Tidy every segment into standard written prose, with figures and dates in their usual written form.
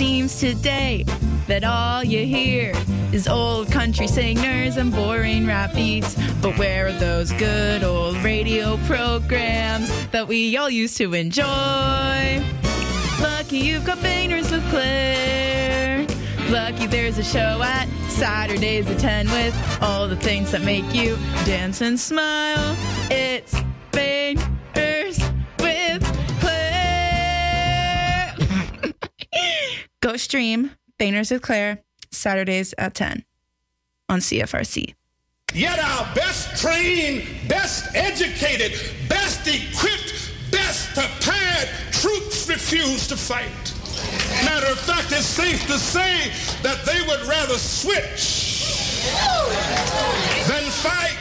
seems today that all you hear is old country singers and boring rap beats. But where are those good old radio programs that we all used to enjoy? Lucky you've got Banners with Claire. Lucky there's a show at Saturdays at 10 with all the things that make you dance and smile. It's Banners with Claire. Go stream Banners with Claire Saturdays at 10 on CFRC. Yet our best trained, best educated, best equipped, best prepared troops refuse to fight. Matter of fact, it's safe to say that they would rather switch than fight.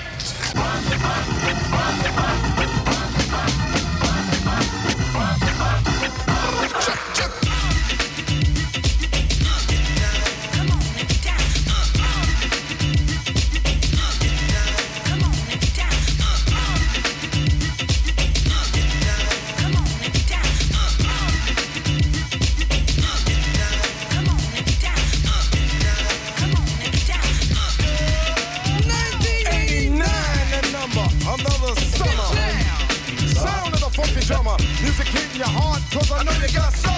Music hitting your heart, cause I know you got soul.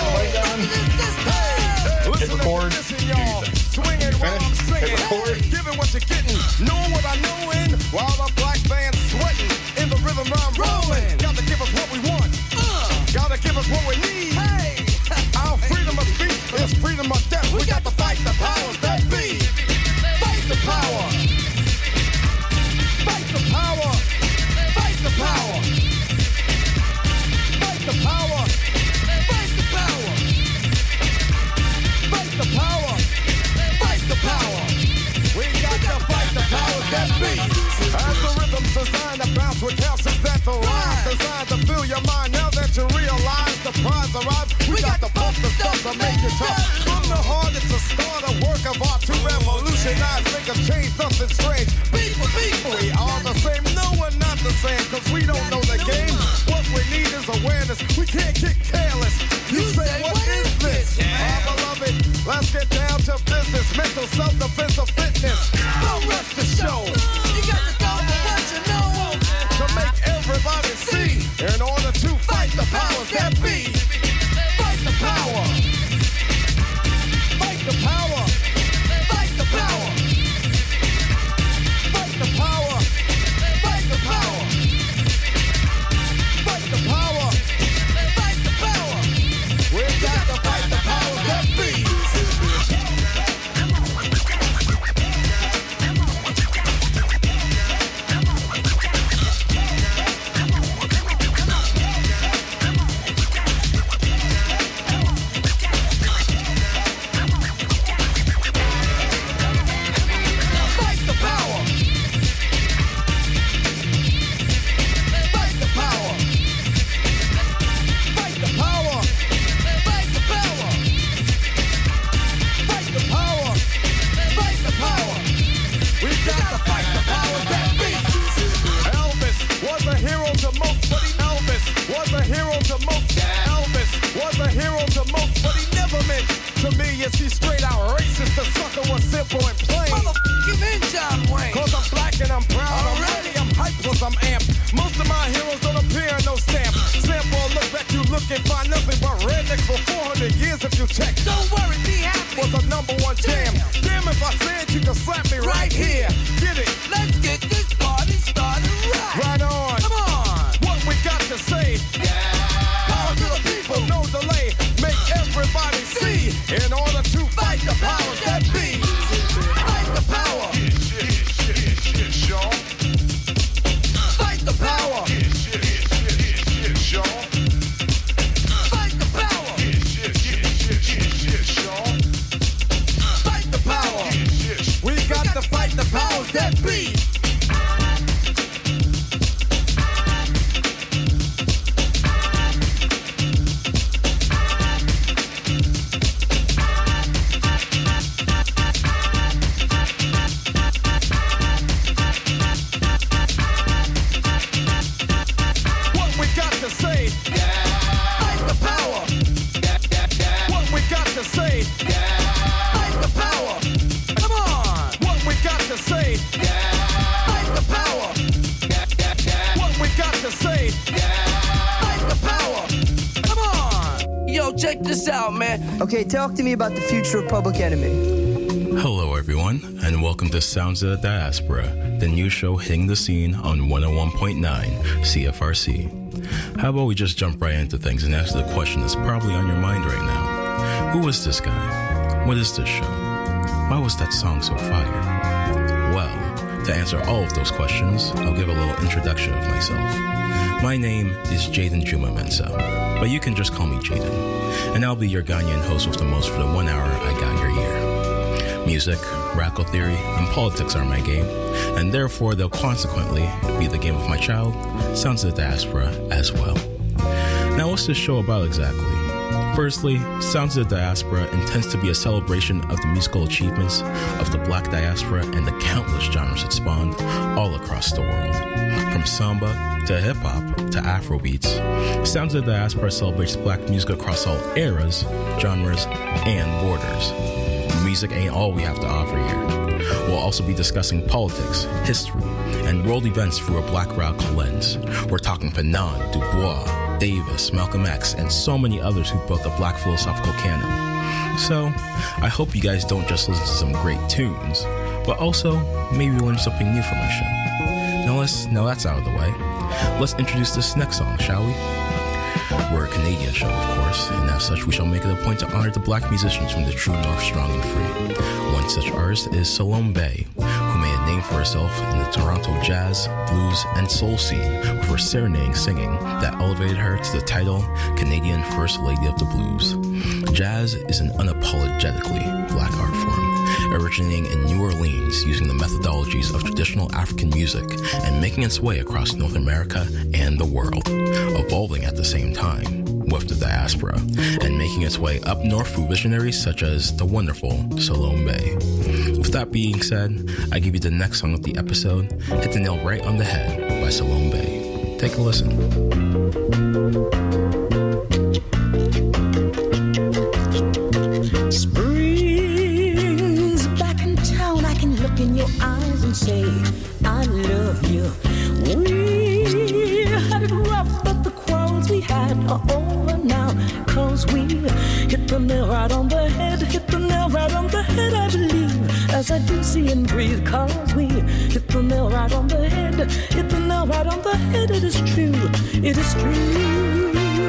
Hey, listen to this, y'all. Swinging while I'm singing. Giving what you're getting. Knowing what I know in. While the black band's sweating. In the rhythm I'm rolling. Gotta give us what we want. Gotta give us what we need. Hey, our freedom of speech is freedom of death. We got to fight the powers that be. Fight the power. Fight the power. Fight the power. The power, fight the power, fight the power, fight the power. We got to fight the powers that be. As the rhythm's designed to bounce with calcium that the rhyme designed to fill your mind. Now that you realize the prize arrives, we got to pump the stuff to make it tough. From the heart, it's a start, a work of art to revolutionize, make a change, nothing strange. People, we are the same. No, we're not the same, cause we don't know the game. What we need is awareness. We can't get careless. You say, what is this? Our beloved, let's get down to business. Mental self-defense of fitness. Don't rush the show. You got to go with what you know. To make everybody see. In order to fight the powers that be. Fight the power. Fight the power. Fight the power. Fight the power. Fight the power. Fight the power. Fight the power. We got to fight the powers that be. this out, man. Okay, talk to me about the future of Public Enemy. Hello, everyone, and welcome to Sounds of the Diaspora, the new show hitting the scene on 101.9 CFRC. How about we just jump right into things and answer the question that's probably on your mind right now. Who is this guy? What is this show? Why was that song so fire? Well, to answer all of those questions, I'll give a little introduction of myself. My name is Jaden Juma Mensah, but you can just call me Jaden, and I'll be your Ghanaian host with the most for the 1 hour I got your ear. Music, radical theory, and politics are my game, and therefore they'll consequently be the game of my child, Sounds of the Diaspora, as well. Now, what's this show about exactly? Firstly, Sounds of the Diaspora intends to be a celebration of the musical achievements of the Black diaspora and the countless genres it spawned all across the world. From samba to hip-hop to Afrobeats, Sounds of the Diaspora celebrates Black music across all eras, genres, and borders. Music ain't all we have to offer here. We'll also be discussing politics, history, and world events through a Black radical lens. We're talking Fanon, Du Bois, Davis, Malcolm X, and so many others who built the Black philosophical canon. So, I hope you guys don't just listen to some great tunes, but also maybe learn something new from my show. Now that's out of the way, let's introduce this next song, shall we? We're a Canadian show, of course, and as such, we shall make it a point to honor the Black musicians from the true North strong and free. One such artist is Salome Bay, who made a name for herself in the Toronto jazz, blues, and soul scene with her serenading singing that elevated her to the title Canadian First Lady of the Blues. Jazz is an unapologetically Black art form, originating in New Orleans using the methodologies of traditional African music and making its way across North America and the world, evolving at the same time with the diaspora and making its way up north through visionaries such as the wonderful Salome Bay. With that being said, I give you the next song of the episode, Hit the Nail Right on the Head by Salome Bay. Take a listen. Spring's back in town, I can look in your eyes and say, I love you. We had it rough, but the quarrels we had are over now. Cause we hit the nail right on the head, hit the nail right on the head, I believe, as I do see and breathe. Cause we hit the nail right on the head, hit the nail right on the head, it is true, it is true.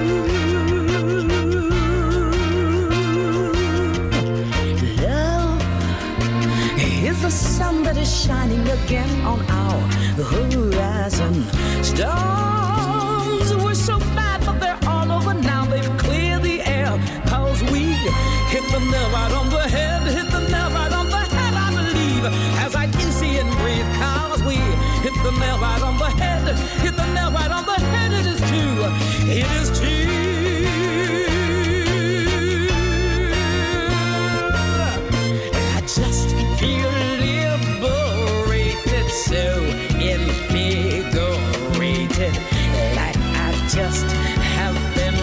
Is the sun that is shining again on our horizon. Storms were so bad, but they're all over now. They've cleared the air, cause we hit the nail right on the head, hit the nail right on the head, I believe, as I can see and breathe. Cause we hit the nail right on the head, hit the nail right on the head, it is true, it is true. Just feel liberated, so invigorated, like I just have been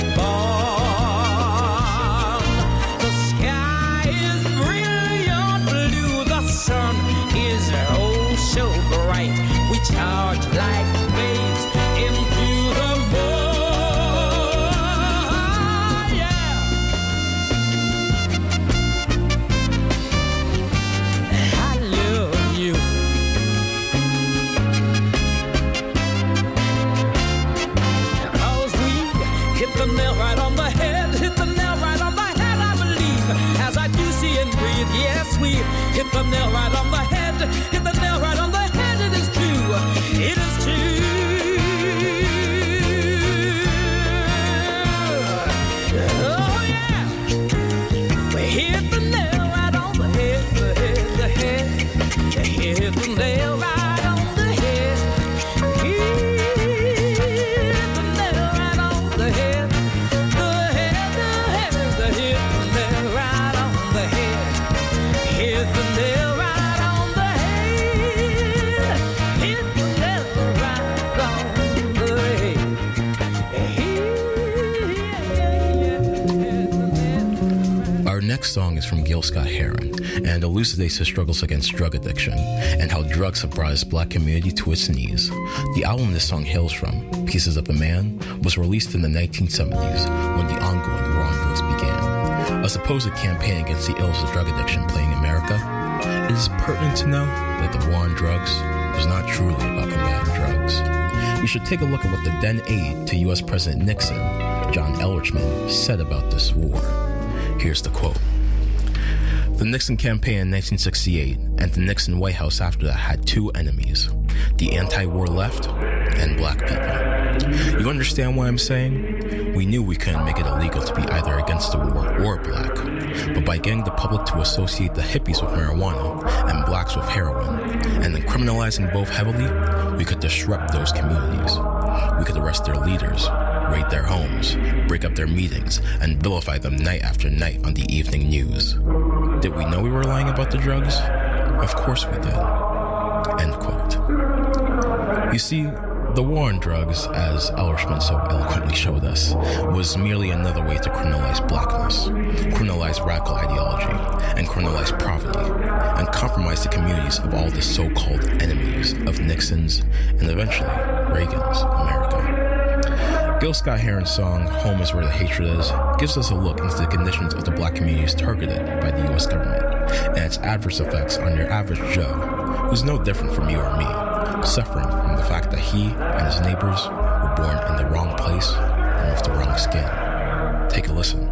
reborn. The sky is brilliant blue, the sun is oh so bright. We charge like waves into the morn. Hit the nail right on the head, hit the nail right on the head, I believe, as I do see and breathe. Yes, we hit the nail right on the head, hit the nail right on the head, it is true, it is true. Oh yeah, we hit the nail right on the head, the head, the head, hit the nail right on the head. Next song is from Gil Scott-Heron and elucidates his struggles against drug addiction and how drugs have brought his Black community to its knees. The album this song hails from, Pieces of a Man, was released in the 1970s when the ongoing war on drugs began. a supposed campaign against the ills of drug addiction plaguing America, it is pertinent to know that the war on drugs was not truly about combating drugs. We should take a look at what the then aide to U.S. President Nixon, John L. Richmond, said about this war. Here's the quote. The Nixon campaign in 1968 and the Nixon White House after that had two enemies, the anti-war left and black people. You understand what I'm saying? We knew we couldn't make it illegal to be either against the war or black, but by getting the public to associate the hippies with marijuana and blacks with heroin, and then criminalizing both heavily, we could disrupt those communities. We could arrest their leaders, raid their homes, break up their meetings, and vilify them night after night on the evening news. Did we know we were lying about the drugs? Of course we did. End quote. You see, the war on drugs, as Al Richmond so eloquently showed us, was merely another way to criminalize blackness, criminalize radical ideology, and criminalize poverty, and compromise the communities of all the so-called enemies of Nixon's and eventually Reagan's America. Gil Scott-Heron's song, Home is Where the Hatred Is, gives us a look into the conditions of the black communities targeted by the U.S. government and its adverse effects on your average Joe, who's no different from you or me, suffering from the fact that he and his neighbors were born in the wrong place and with the wrong skin. Take a listen.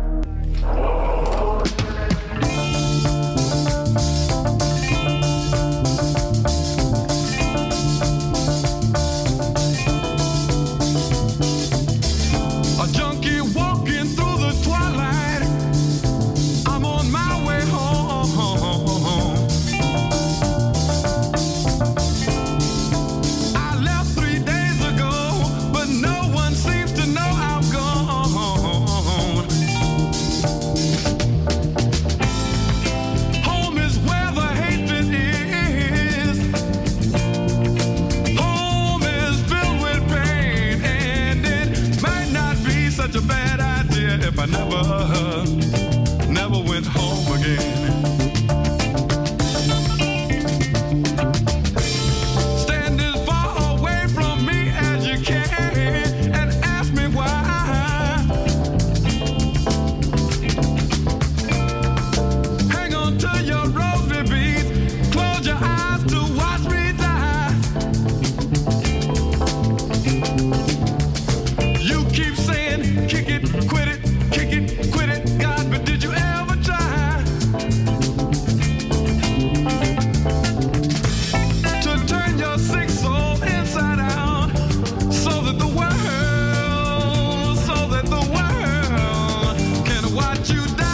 Never went home again. Stand as far away from me as you can and ask me why. Hang on to your rosy beads, close your eyes to watch me die. You keep saying, kick it, quit it. Kick it, quit it, God, but did you ever try to turn your sick soul inside out so that the world can watch you die?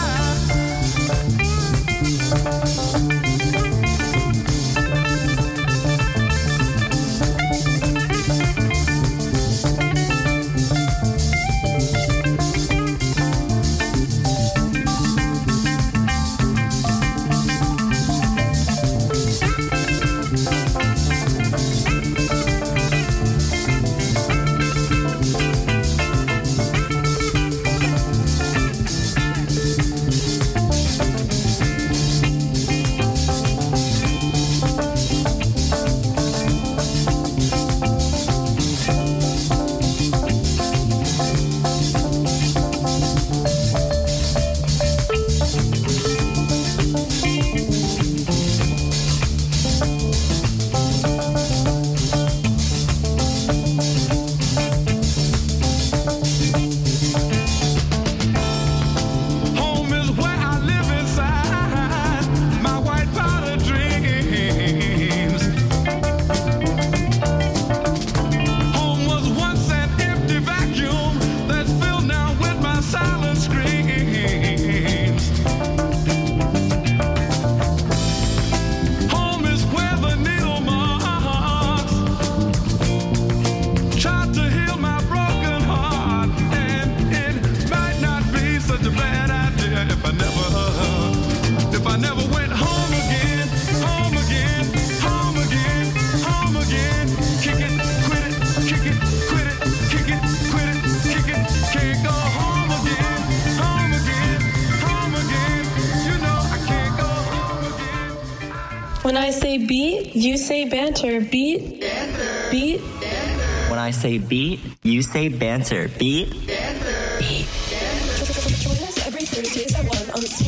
When I say beat, you say banter. Beat, beat. When I say beat, you say banter. Beat, beat. Join us every Thursdays at 1 on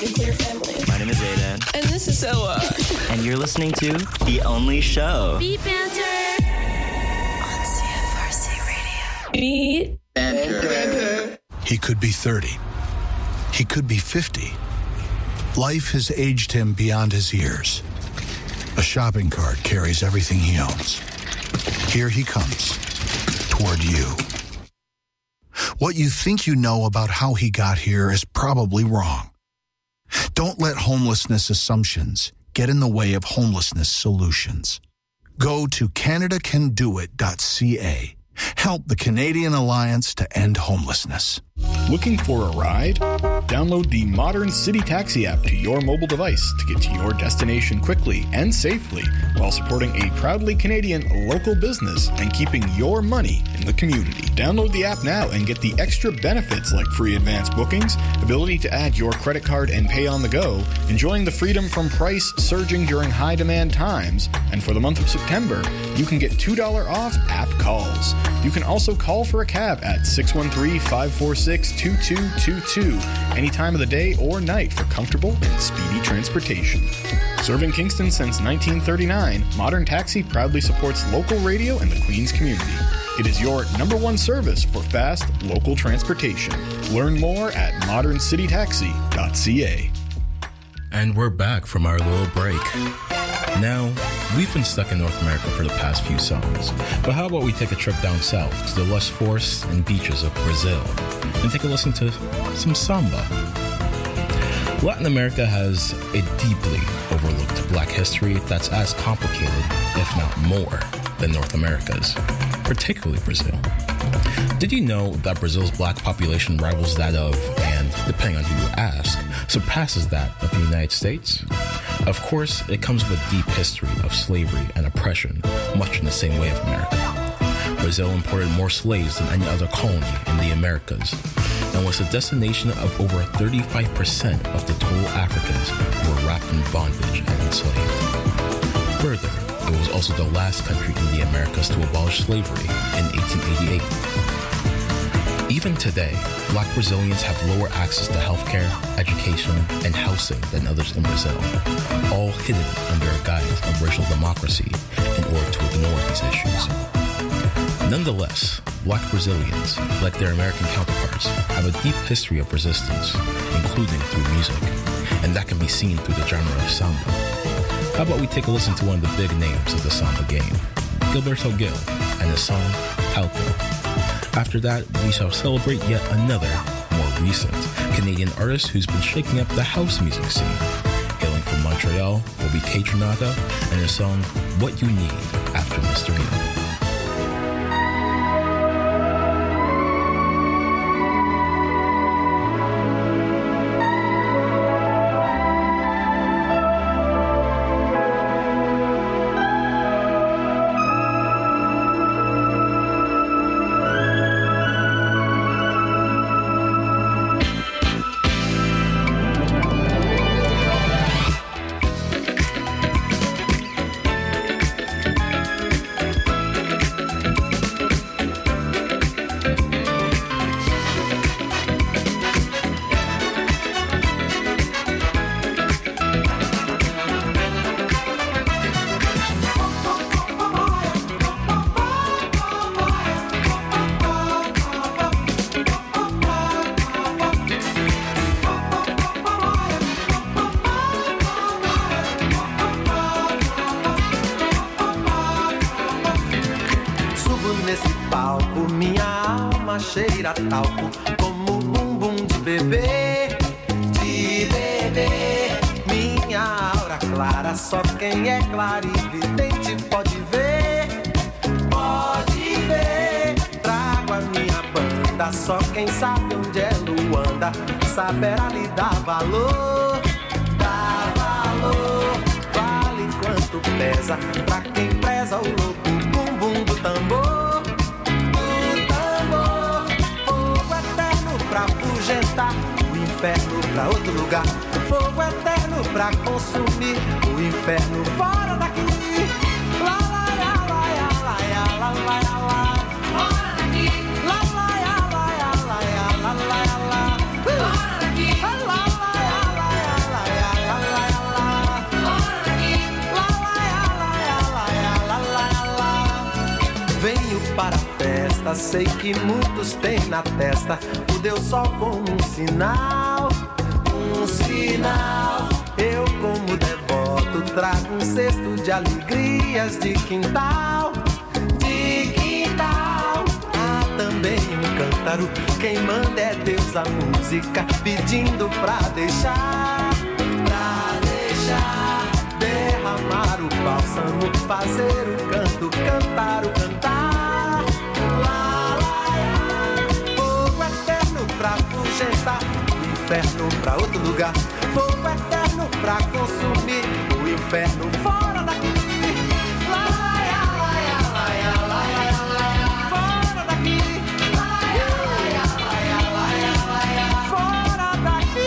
the Queer family. My name is Aiden. And this is Soa. And you're listening to The Only Show. Beat Banter on CFRC Radio. Beat Banter. He could be 30. He could be 50. Life has aged him beyond his years. A shopping cart carries everything he owns. Here he comes, toward you. What you think you know about how he got here is probably wrong. Don't let homelessness assumptions get in the way of homelessness solutions. Go to CanadaCanDoIt.ca. Help the Canadian Alliance to End Homelessness. Looking for a ride? Download the Modern City Taxi app to your mobile device to get to your destination quickly and safely while supporting a proudly Canadian local business and keeping your money in the community. Download the app now and get the extra benefits like free advance bookings, ability to add your credit card and pay on the go, enjoying the freedom from price surging during high demand times, and for the month of September, you can get $2 off app calls. You can also call for a cab at 613-546-2222 any time of the day or night for comfortable and speedy transportation. Serving Kingston since 1939, Modern Taxi proudly supports local radio and the Queens community. It is your #1 service for fast local transportation. Learn more at moderncitytaxi.ca. And we're back from our little break. Now, we've been stuck in North America for the past few songs, but how about we take a trip down south to the lush forests and beaches of Brazil and take a listen to some samba. Latin America has a deeply overlooked black history that's as complicated, if not more, than North America's, particularly Brazil. Did you know that Brazil's black population rivals that of, and depending on who you ask, surpasses that of the United States? Of course, it comes with a deep history of slavery and oppression, much in the same way of America. Brazil imported more slaves than any other colony in the Americas, and was the destination of over 35% of the total Africans who were wrapped in bondage and enslaved. Further, it was also the last country in the Americas to abolish slavery in 1888. Even today, black Brazilians have lower access to healthcare, education, and housing than others in Brazil, all hidden under a guise of racial democracy in order to ignore these issues. Nonetheless, black Brazilians, like their American counterparts, have a deep history of resistance, including through music, and that can be seen through the genre of samba. How about we take a listen to one of the big names of the samba game, Gilberto Gil, and his song, Palco. After that, we shall celebrate yet another, more recent, Canadian artist who's been shaking up the house music scene. Hailing from Montreal will be Kaytranada and his song, What You Need, after Mr. Neil. Cheira talco como bumbum de bebê, minha aura clara, só quem é clarividente pode ver, trago a minha banda, só quem sabe onde é Luanda, saberá lhe dar valor, vale quanto pesa, pra quem preza o louco bumbum do tambor. Pra afugentar o inferno pra outro lugar, fogo eterno pra consumir o inferno fora daqui. Lá, lá, lá, lá, lá, lá, lá, lá, lá, fora daqui. Lá, lá, lá, lá, lá, lá, lá, lá, lá, fora daqui. Lá, lá, lá, lá, lá, dela sei que muitos têm na testa o Deus Sol como um sinal. Um sinal. Eu como devoto trago um cesto de alegrias de quintal. De quintal. Há também um cântaro, quem manda é Deus a música, pedindo pra deixar. Pra deixar. Derramar o bálsamo, fazer o canto, cantar o cantar. Lá, lá, lá. Fogo eterno pra afugentar, o inferno pra outro lugar. Fogo eterno pra consumir, o inferno fora daqui. Lá, lá, lá, lá, lá, lá, lá, fora daqui. Lá, lá, lá, lá, lá, lá, fora daqui.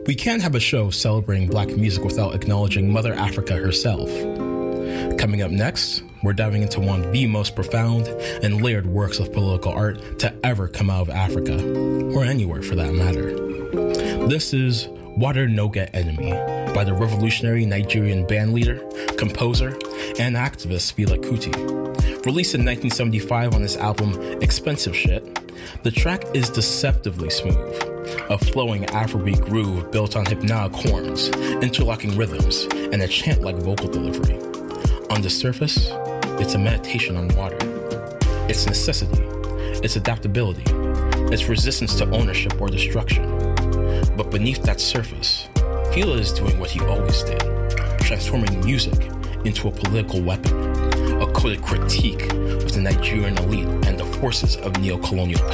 We can't have a show celebrating black music without acknowledging Mother Africa herself. Coming up next, we're diving into one of the most profound and layered works of political art to ever come out of Africa, or anywhere for that matter. This is Water No Get Enemy by the revolutionary Nigerian bandleader, composer, and activist Fela Kuti. Released in 1975 on his album Expensive Shit, the track is deceptively smooth, a flowing Afrobeat groove built on hypnotic horns, interlocking rhythms, and a chant-like vocal delivery. On the surface, it's a meditation on water, its necessity, its adaptability, its resistance to ownership or destruction. But beneath that surface, Fela is doing what he always did, transforming music into a political weapon, a coded critique of the Nigerian elite and the forces of neo-colonial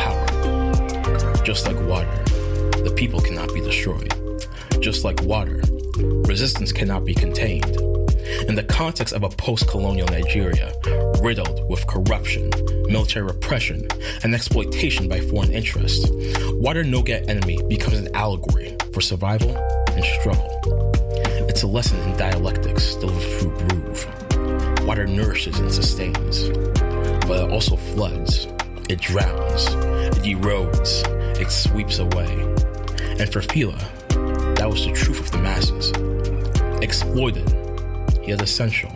power. Just like water, the people cannot be destroyed. Just like water, resistance cannot be contained. In the context of a post-colonial Nigeria riddled with corruption, military repression, and exploitation by foreign interests, Water No Get Enemy becomes an allegory for survival and struggle. It's a lesson in dialectics delivered through groove. Water nourishes and sustains, but it also floods, it drowns, it erodes, it sweeps away. And for Fela, that was the truth of the masses. Exploited, yet essential.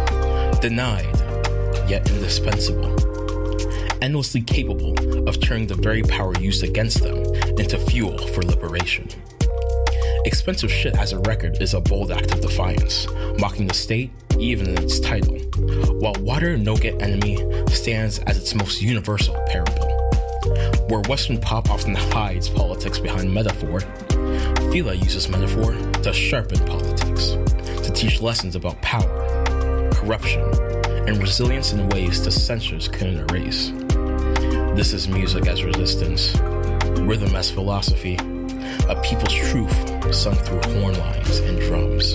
Denied, yet indispensable. Endlessly capable of turning the very power used against them into fuel for liberation. Expensive Shit as a record is a bold act of defiance, mocking the state even in its title, while Water No Get Enemy stands as its most universal parable. Where Western pop often hides politics behind metaphor, Fela uses metaphor to sharpen politics, to teach lessons about power, corruption, and resilience in ways the censors couldn't erase. This is music as resistance, rhythm as philosophy, a people's truth sung through horn lines and drums.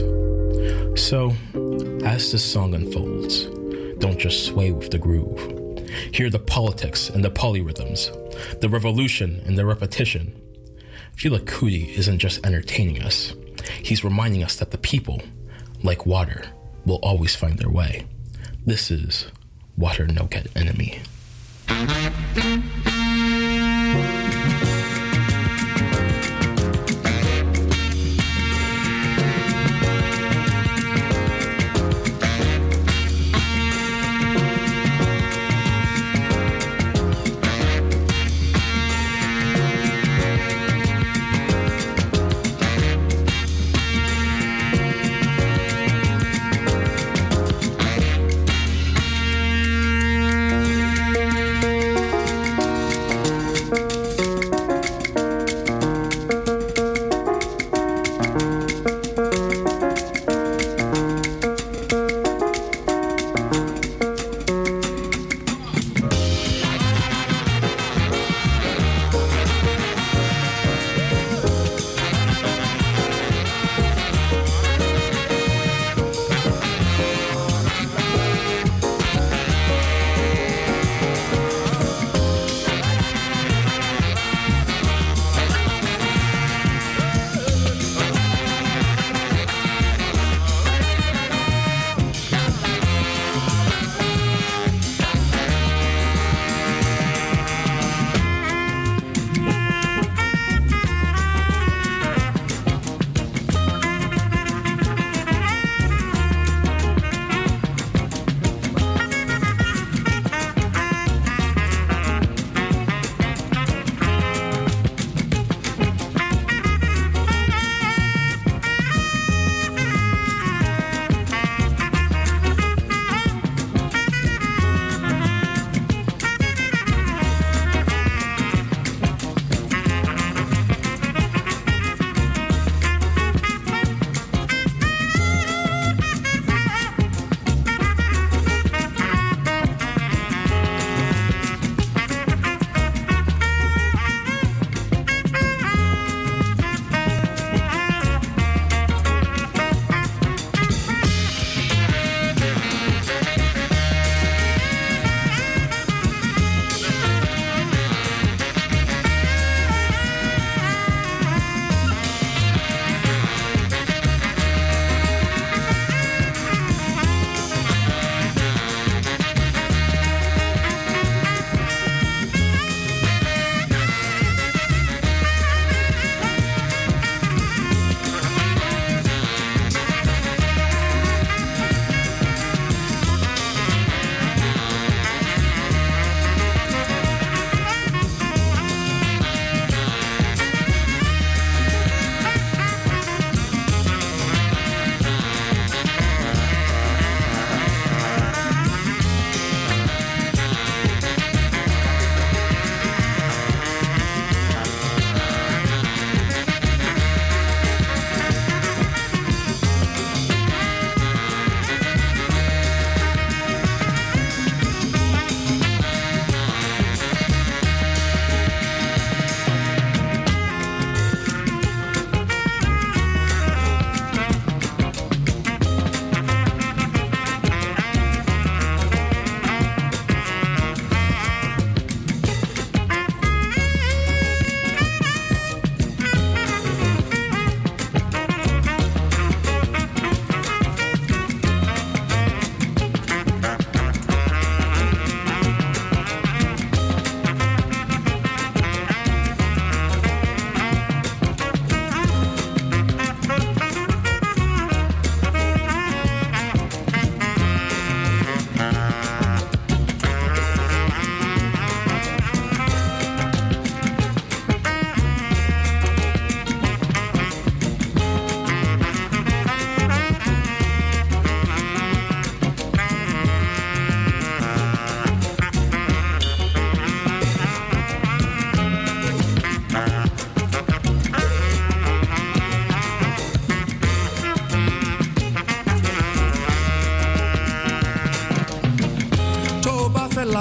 So, as this song unfolds, don't just sway with the groove. Hear the politics and the polyrhythms, the revolution and the repetition. Fela Kuti isn't just entertaining us. He's reminding us that the people, like water, will always find their way. This is Water No Get Enemy.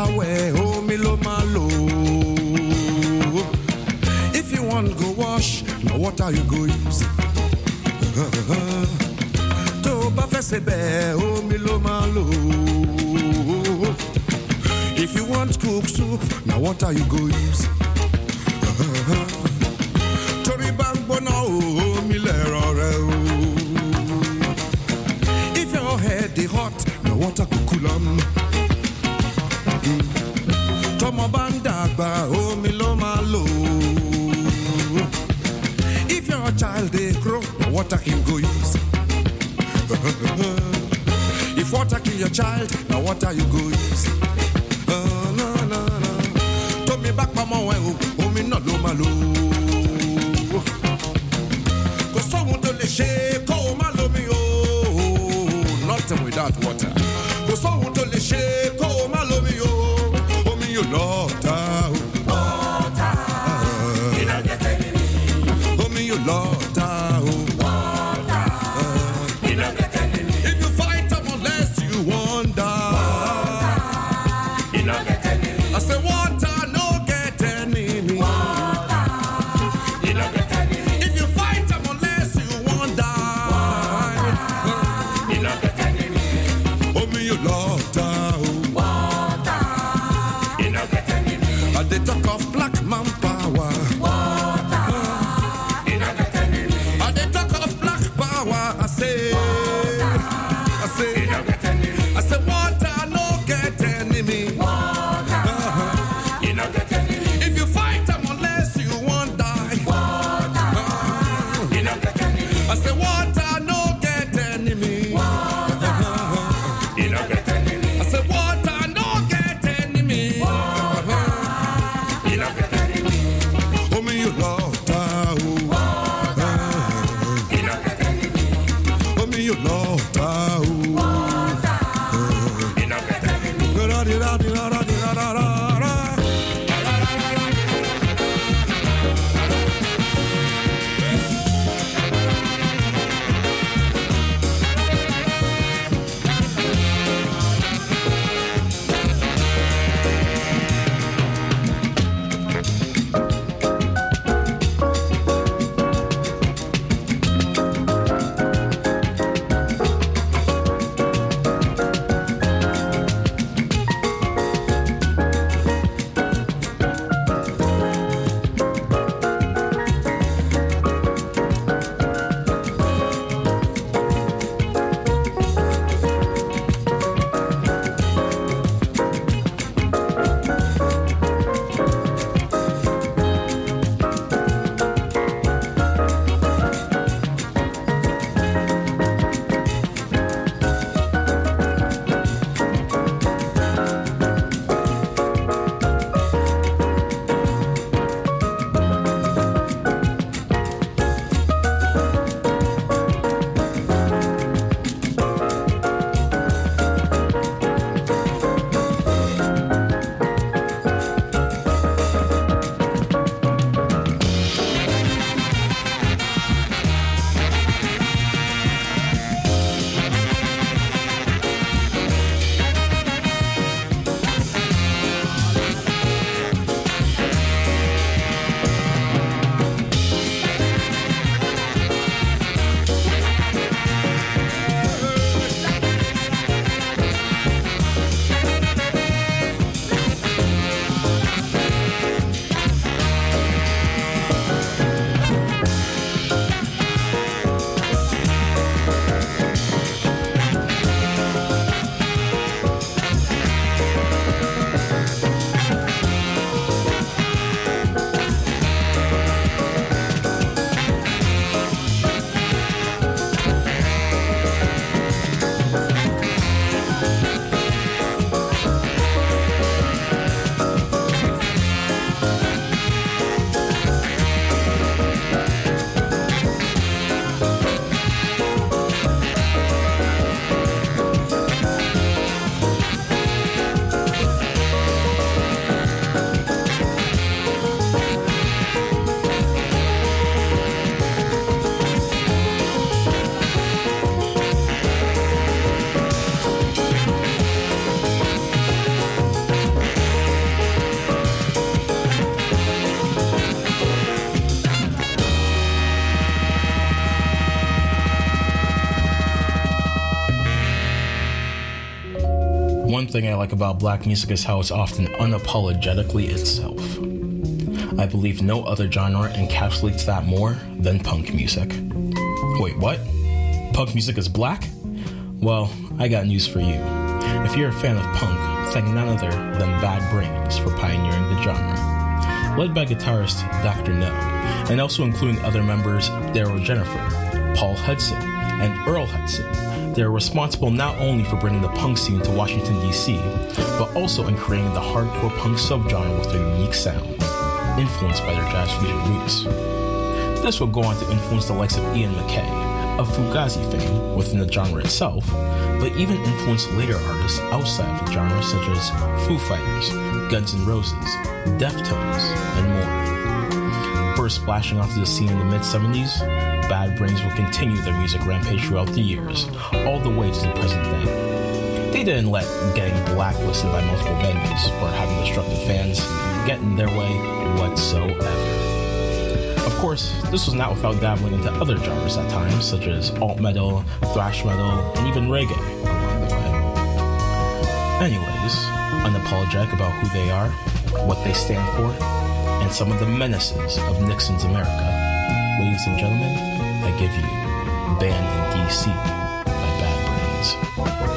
way, oh me lo malo. If you want go wash, now what are you go use? To bafese be, oh me lo malo. If you want cook soup, now what are you go use? Tori bangbo now, oh me lerore. If your head is hot, now what are kukulam? Tomo bandagba, oh me lo malo. If your child they grow, now what are him go use? If water kill your child, now what are you go use? No. To me back mama, oh me no lo malo. Go so want to le shake, oh malo me oh. Nothing without water. Go so want to le shake, oh malo me oh. Oh me you love water. You don't get any. Oh me you love water. You don't get any. If you fight them unless you wonder. You don't get any. I say water no get enemy. Water. You don't get any. If you fight them unless you wonder. Water. You don't get any. Oh me you love water. You don't get any. And they talk of black man power. Water. You don't get any. And they talk of black power. I say. You don't get any. I say water no get enemy. Water. You don't get any. If you fight them unless you won't die. Water. You don't get any. I say water no get enemy. Water. You don't get any. I say water no get enemy. Water. You don't get any. Oh me you love water. You don't get any. Oh me you love water. You don't get any. one thing I like about black music is how it's often unapologetically itself. I believe no other genre encapsulates that more than punk music. Wait, what? Punk music is black? Well, I got news for you. If you're a fan of punk, thank none other than Bad Brains for pioneering the genre. Led by guitarist Dr. No, and also including other members Daryl Jennifer, Paul Hudson, and Earl Hudson, they're responsible not only for bringing the punk scene to Washington, D.C., but also in creating the hardcore punk subgenre with their unique sound, influenced by their jazz fusion roots. This would go on to influence the likes of Ian MacKaye, of Fugazi fame within the genre itself, but even influenced later artists outside of the genre such as Foo Fighters, Guns N' Roses, Deftones, and more. First splashing onto the scene in the mid-70s, Bad Brains would continue their music rampage throughout the years, all the way to the present day. They didn't let getting blacklisted by multiple venues or having destructive fans get in their way whatsoever. Of course, this was not without dabbling into other genres at times, such as alt metal, thrash metal, and even reggae along the way. Anyways, unapologetic about who they are, what they stand for, and some of the menaces of Nixon's America, ladies and gentlemen, I give you Banned in D.C. by Bad Brains.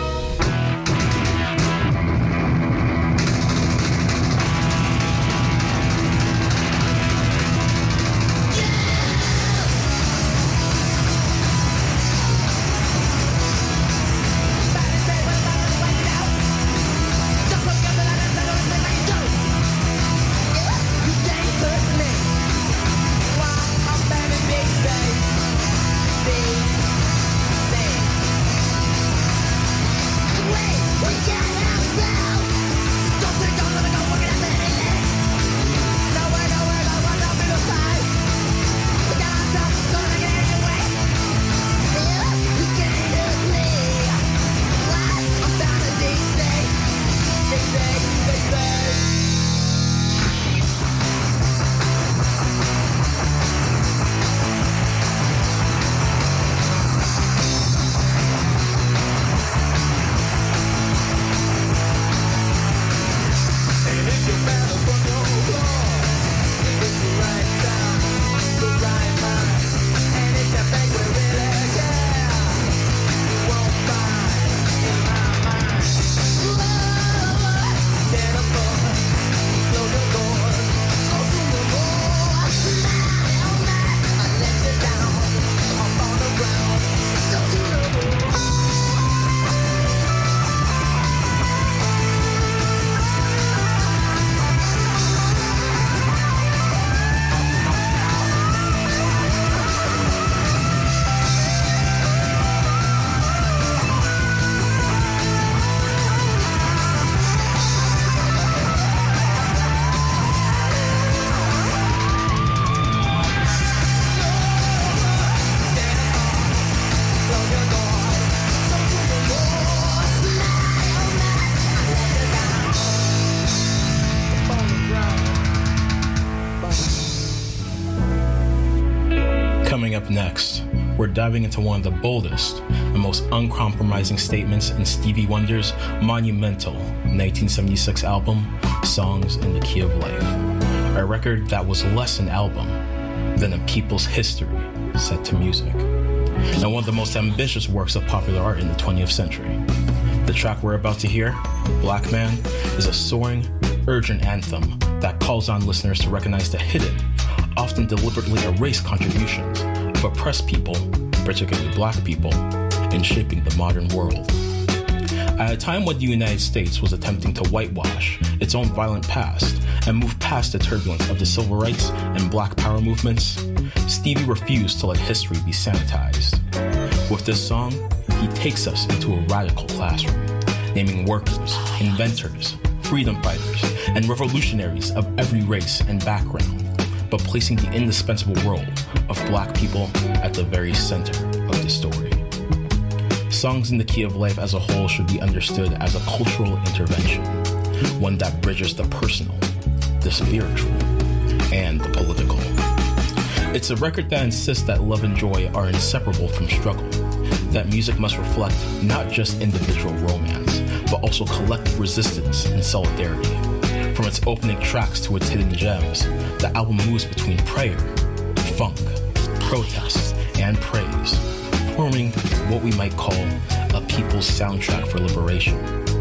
Next, we're diving into one of the boldest and most uncompromising statements in Stevie Wonder's monumental 1976 album, Songs in the Key of Life, a record that was less an album than a people's history set to music, and one of the most ambitious works of popular art in the 20th century. The track we're about to hear, Black Man, is a soaring, urgent anthem that calls on listeners to recognize the hidden, often deliberately erased contributions of oppressed people, particularly black people, in shaping the modern world. At a time when the United States was attempting to whitewash its own violent past and move past the turbulence of the civil rights and black power movements, Stevie refused to let history be sanitized. With this song, he takes us into a radical classroom, naming workers, inventors, freedom fighters, and revolutionaries of every race and background, but placing the indispensable role of black people at the very center of the story. Songs in the Key of Life as a whole should be understood as a cultural intervention, one that bridges the personal, the spiritual, and the political. It's a record that insists that love and joy are inseparable from struggle, that music must reflect not just individual romance, but also collective resistance and solidarity. From its opening tracks to its hidden gems, the album moves between prayer, funk, protest, and praise, forming what we might call a people's soundtrack for liberation.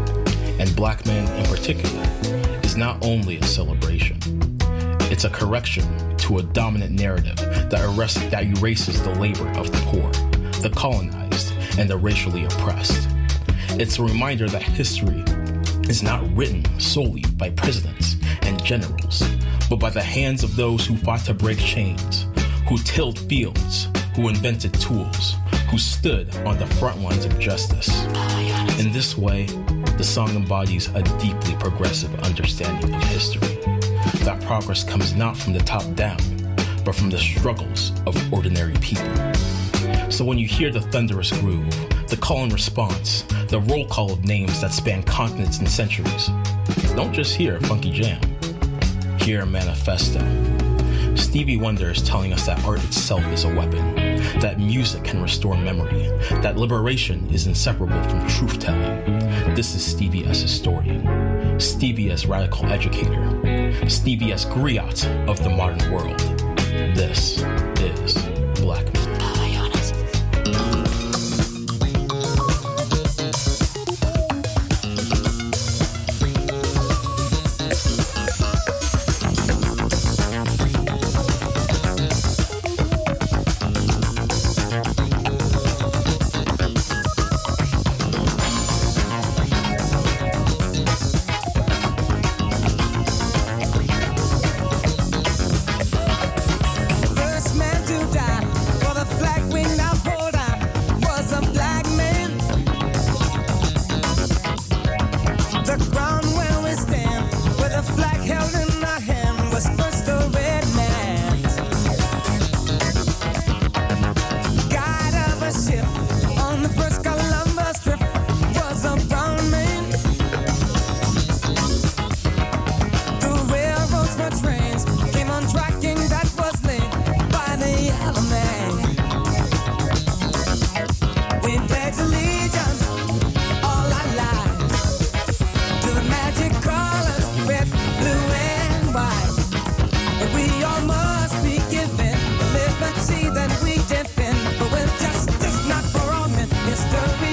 And Black Man in particular is not only a celebration, it's a correction to a dominant narrative that erases the labor of the poor, the colonized, and the racially oppressed. It's a reminder that history is not written solely by presidents and generals, but by the hands of those who fought to break chains, who tilled fields, who invented tools, who stood on the front lines of justice. In this way, the song embodies a deeply progressive understanding of history. That progress comes not from the top down, but from the struggles of ordinary people. So when you hear the thunderous groove, the call and response, the roll call of names that span continents and centuries, don't just hear a funky jam. Hear a manifesto. Stevie Wonder is telling us that art itself is a weapon, that music can restore memory, that liberation is inseparable from truth-telling. This is Stevie as historian, Stevie as radical educator, Stevie as griot of the modern world. This is Black Man. See that we defend, but with justice not for all men, history.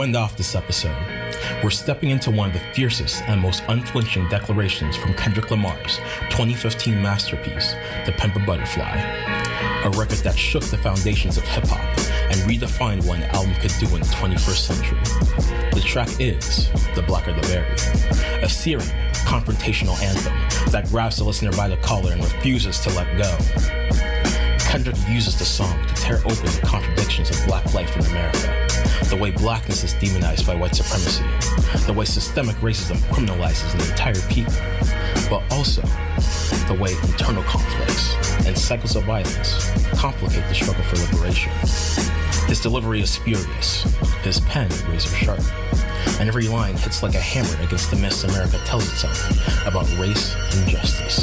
end off this episode, we're stepping into one of the fiercest and most unflinching declarations from Kendrick Lamar's 2015 masterpiece, To Pimp a Butterfly, a record that shook the foundations of hip-hop and redefined what an album could do in the 21st century. The track is The Blacker the Berry, a searing, confrontational anthem that grabs the listener by the collar and refuses to let go. Kendrick uses the song to tear open the contradictions of black life in America, the way blackness is demonized by white supremacy, the way systemic racism criminalizes an entire people, but also the way internal conflicts and cycles of violence complicate the struggle for liberation. His delivery is furious, his pen razor sharp, and every line hits like a hammer against the myths America tells itself about race and justice.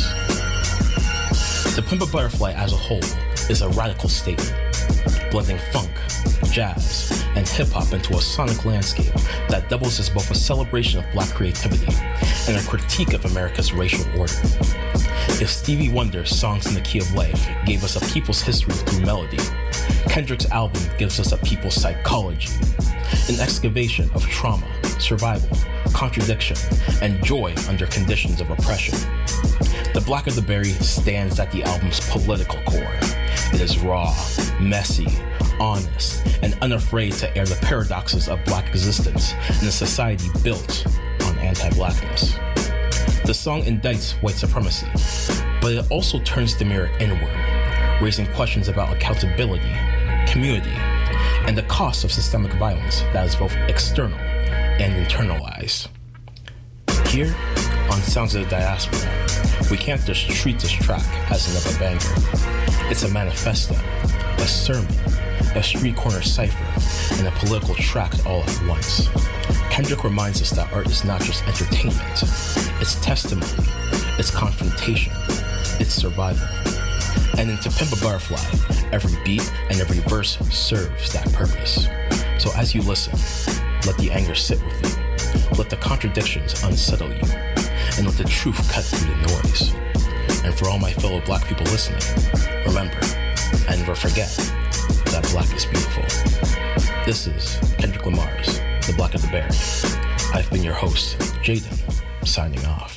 To Pimp a Butterfly as a whole is a radical statement, blending funk, jazz, and hip-hop into a sonic landscape that doubles as both a celebration of black creativity and a critique of America's racial order. If Stevie Wonder's Songs in the Key of Life gave us a people's history through melody, Kendrick's album gives us a people's psychology, an excavation of trauma, survival, contradiction, and joy under conditions of oppression. The Blacker the Berry stands at the album's political core. It is raw, messy, honest, and unafraid to air the paradoxes of black existence in a society built on anti-blackness. The song indicts white supremacy, but it also turns the mirror inward, raising questions about accountability, community, and the cost of systemic violence that is both external and internalized. Here, on Sounds of the Diaspora, we can't just treat this track as another banger. It's a manifesto, a sermon, a street corner cipher, and a political tract all at once. Kendrick reminds us that art is not just entertainment, it's testimony, it's confrontation, it's survival. And in To Pimp a Butterfly, every beat and every verse serves that purpose. So as you listen, let the anger sit with you, let the contradictions unsettle you, and let the truth cut through the noise. And for all my fellow black people listening, remember, and never forget, that black is beautiful. This is Kendrick Lamar's The Blacker the Berry. I've been your host, Jaden, signing off.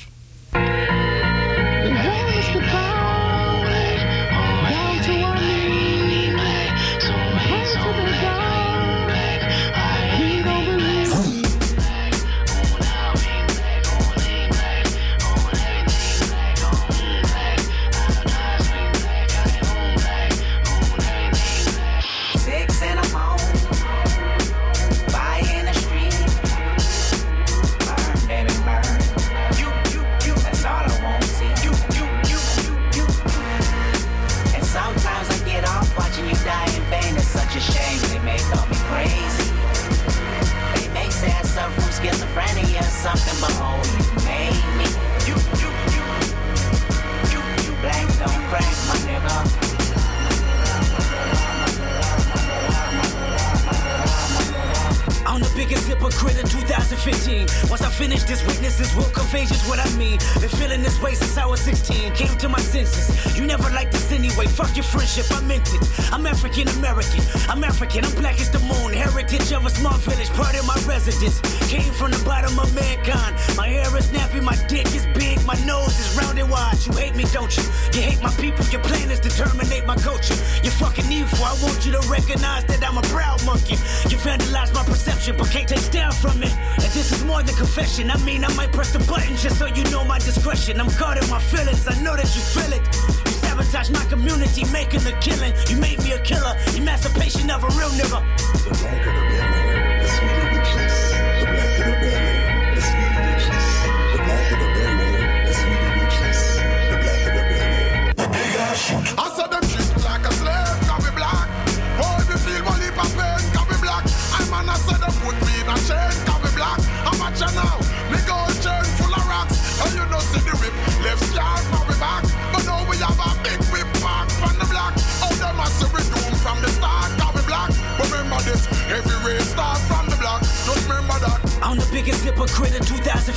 Something, but oh, you made me. You black don't crack, my nigga. I'm the biggest hypocrite in 2015. Once I finish this, witnesses will convey just what I mean. Been feeling this way since I was 16. Came to my senses. You never liked this anyway. Fuck your friendship, I meant it. I'm African American. I'm African. I'm black as the moon. Heritage of a small village, part of my residence. Came from the bottom of mankind. My hair is nappy, my dick is big, my nose is round and wide. You hate me, don't you? You hate my people. Your plan is to terminate my culture. You're fucking evil. I want you to recognize that I'm a proud monkey. You vandalized my perception, but can't take down from it. And this is more than confession. I mean, I might press the button just so you know my discretion. I'm guarding my feelings. I know that you feel it. You sabotage my community, making a killing. You made me a killer. Emancipation of a real nigga. The black of the belly, the sweeter the juice. The black of the belly, the sweeter the juice. The black of the belly, the sweeter the juice. The black of the belly, the big ass shoot. I saw them treat like a slave, can be black. Oh, if you feel one heap of pain, can be black. Man, I said them put me in a chain, can be black. I'm a now, me gold chain full of rocks. And you know see the whip, left scarf on me back. But now we have a big whip back from the block. Oh, them a see we doom from the start, can be black. But remember this, every race start from the block.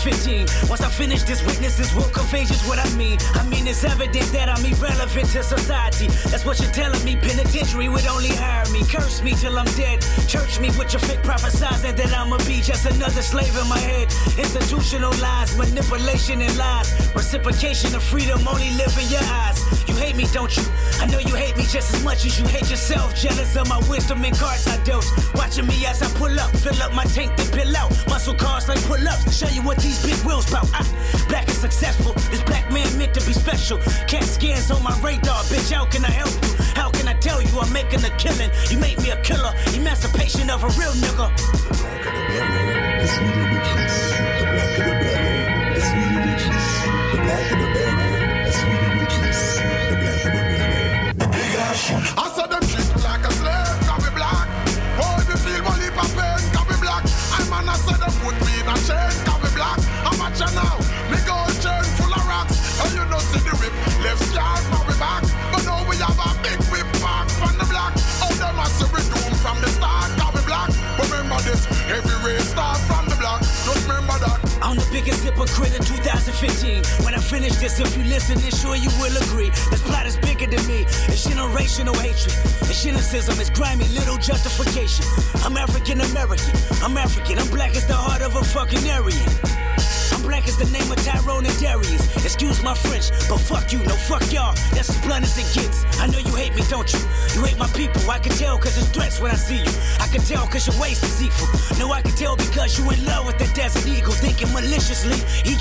2015. Once I finish this, witnesses will convey just what I mean. I mean, it's evident that I'm irrelevant to society. That's what you're telling me. Penitentiary would only hire me. Curse me till I'm dead. Church me with your fake prophesizing that I'ma be just another slave in my head. Institutional lies, manipulation and lies. Reciprocation of freedom only live in your eyes. You hate me, don't you? I know you hate me just as much as you hate yourself. Jealous of my wisdom and cards I dealt. Watching me as I pull up, fill up my tank, then pill out. Muscle cars like pull-ups. Show you what these big wheels bout. Black and successful. This black man meant to be special. Cat scans on my radar, bitch. How can I help you? How can I tell you I'm making a killing? You make me a killer. Emancipation of a real nigga. The sweeter the juice, the blacker the berry. The sweeter the juice, the blacker the berry. The sweeter the juice, the blacker the berry. The big ass shoot. I saw them treat like a slave, got me black. Oh, if you feel one heap of pain, got me black. I'm man, I said them put me in a chain, got me black. I'm a cha now, me gold chain full of rocks. And you know see the whip, left scar for me back. But now we have a big whip back from the black. Oh, them a say we doom from the start, got me black. Remember this, every race start from the block. Just remember that. I'm the biggest hypocrite in 2015. When I finish this, if you listen, then sure you will agree. This plot is bigger than me. It's generational hatred. It's cynicism. It's grimy little justification. I'm African American. I'm African. I'm black as the heart of a fucking Aryan. I'm black as the name of Tyrone and Darius. Excuse my French, but fuck you, no fuck y'all. That's as blunt as it gets. I know you hate me, don't you? You hate my people. I can tell cause it's threats when I see you. I can tell cause your waist is deceitful. No, I can tell because you in love with that desert eagle. Thinking maliciously, he